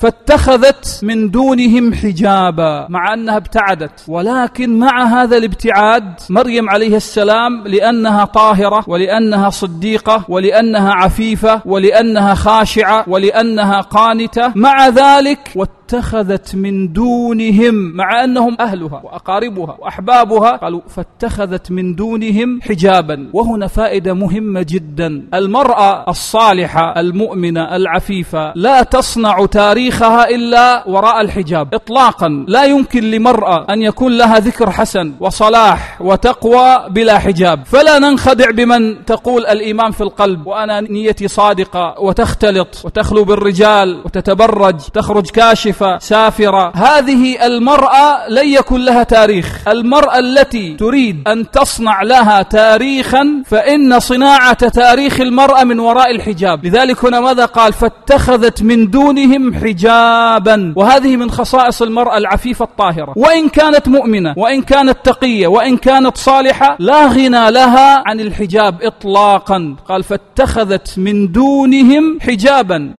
فاتخذت من دونهم حجابا، مع أنها ابتعدت، ولكن مع هذا الابتعاد مريم عليه السلام لأنها طاهرة ولأنها صديقة ولأنها عفيفة ولأنها خاشعة ولأنها قانتة، مع ذلك واتخذت من دونهم، مع أنهم أهلها وأقاربها وأحبابها، قالوا فاتخذت من دونهم حجابا. وهنا فائدة مهمة جدا: المرأة الصالحة المؤمنة العفيفة لا تصنع تاريخها إلا وراء الحجاب إطلاقا. لا يمكن لمرأة أن يكون لها ذكر حسن وصلاح وتقوى بلا حجاب. فلا ننخدع بمن تقول الإيمان في القلب وأنا نيتي صادقة وتختلط وتخلو بالرجال وتتبرج، تخرج كاشفة سافرة. هذه المرأة لن يكن لها تاريخ. المرأة التي تريد أن تصنع لها تاريخا فإن صناعة تاريخ المرأة من وراء الحجاب. لذلك هنا ماذا قال؟ فاتخذت من دونهم حجابا. وهذه من خصائص المرأة العفيفة الطاهرة، وإن كانت مؤمنة وإن كانت تقية وإن كانت صالحة لا غنى لها عن الحجاب إطلاقا. قال فاتخذت من دونهم حجابا.